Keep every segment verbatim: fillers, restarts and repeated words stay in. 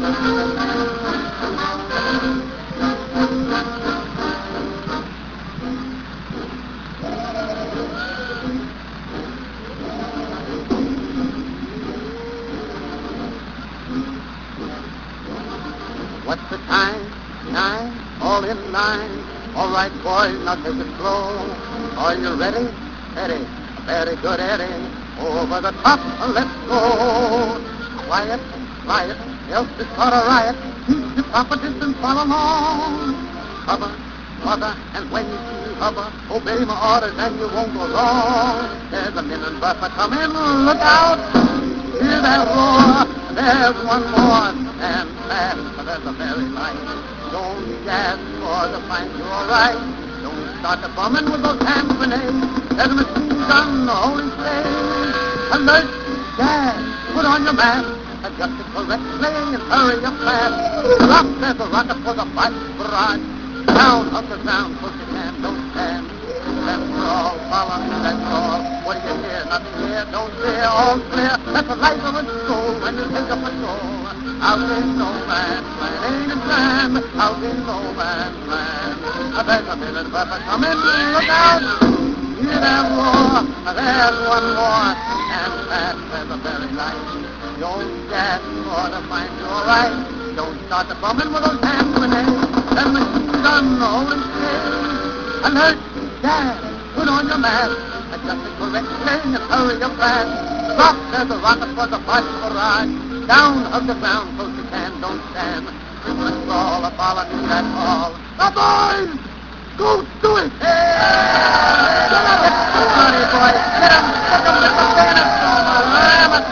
What's the time? Nine? All in line. All right, boys, now take it slow. Are you ready? Eddie. Very good, Eddie. Over the top, let's go. Quiet, quiet, else it's not a riot. Keep your proper distance, follow along. Hover, hover, and when you see hover, obey my orders and you won't go wrong. There's a minute buffer coming, look out. Hear that roar, there's one more. Stand fast, for there's a very light. Don't gas for to find you all right. Don't start the bombing with those hand grenades. There's a machine gun holding stage. Alert, gas, put on your mask. Adjust it correctly and hurry up fast. Drop, there's a rocket for the fight barrage. Down, up the ground, push your hand, don't stand. That's all, follow me, that's all. What do you hear? Nothing here, don't fear, all clear. That's the life of a soul when you take a patrol. Out in no man's land, ain't it grand? Out in no man's land. There's a minute buffer coming, look out. Hear that roar, there's one more. And fast, there's a very light. Don't gas for to find you all right. Don't start the bombing with those hand grenades. There's a machine gun holding stage. Alert, gas, put on your mask. Adjust it correctly and hurry up fast. Drop, there's a rocket for the fight barrage. Down, hug the ground, close you can, don't stand. Let's crawl, a follow me, that's all. The boys! Go do it! Hey! Get up! Come on, here, boys! Get him! Get him with the bayonet! Ram it!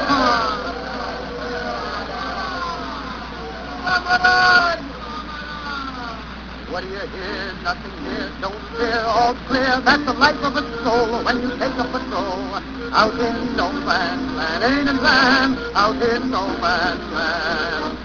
Come on! What do you hear? Nothing here, don't fear, all clear. That's the life of a soul when you take a patrol. Out in no man's land, ain't it grand? Out in no man's land.